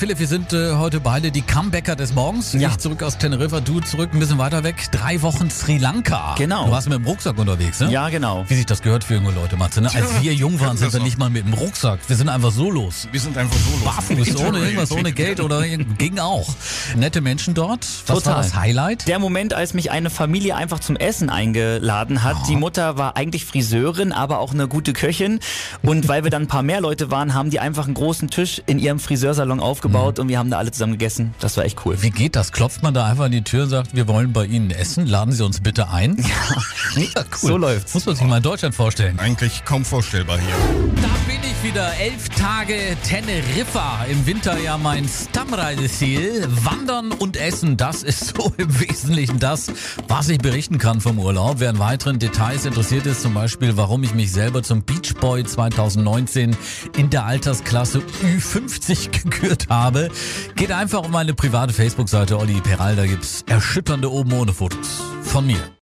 Philipp, wir sind heute beide die Comebacker des Morgens. Ja. Ich zurück aus Teneriffa, du zurück ein bisschen weiter weg. 3 Wochen Sri Lanka. Genau. Du warst mit dem Rucksack unterwegs, ne? Ja, genau. Wie sich das gehört für junge Leute, Matze, ne? Als wir jung waren, sind wir nicht mal mit dem Rucksack. Wir sind einfach so los. Wir sind einfach so los. Barfuß, ohne irgendwas, ohne Geld oder ging auch. Nette Menschen dort. Was war Total. das Highlight? Der Moment, als mich eine Familie einfach zum Essen eingeladen hat. Die Mutter war eigentlich Friseurin, aber auch eine gute Köchin. Und weil wir dann ein paar mehr Leute waren, haben die einfach einen großen Tisch in ihrem Friseursalon aufgebaut und wir haben da alle zusammen gegessen. Das war echt cool. Wie geht das? Klopft man da einfach an die Tür und sagt, wir wollen bei Ihnen essen, laden Sie uns bitte ein? Ja, cool. So läuft's. Muss man sich mal in Deutschland vorstellen. Eigentlich kaum vorstellbar hier. Da bin ich wieder. 11 Tage Teneriffa. Im Winter ja mein Stammreiseziel. Wandern und Essen, das ist so im Wesentlichen das, was ich berichten kann vom Urlaub. Wer an weiteren Details interessiert ist, zum Beispiel, warum ich mich selber zum Beach Boy 2019 in der Altersklasse Ü50 gekürt habe, geht einfach auf meine private Facebook-Seite Olli Peral. Da gibt's erschütternde oben ohne Fotos von mir.